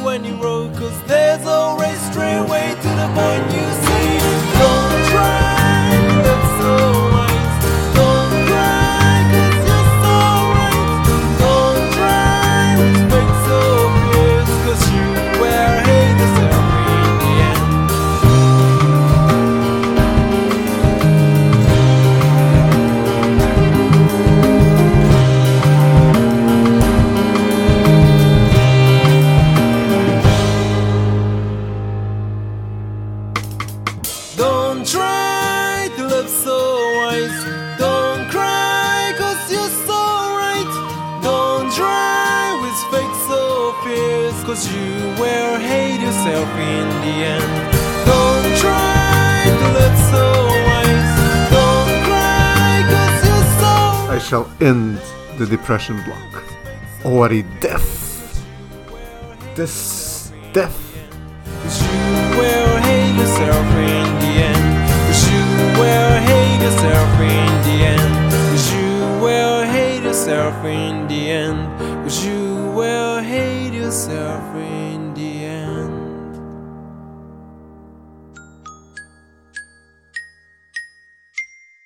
when you roll, 'cause there's always straight way to the point you see. Don't try, that's so right. Don't cry, 'cause you're so right. Don't try, respect so fierce, 'cause you will hate yourself in the end. Don't try to love so wise. Don't cry, 'cause you're so right. Don't try with fake so fierce, 'cause you will hate yourself in the end. Don't try to love so wise. Don't cry, 'cause you're so I shall end the depression block. Already death. This death. 'Cause you will hate yourself in the end. 'Cause you will hate yourself in the end. 'Cause you will hate yourself in the end. 'Cause you will hate yourself in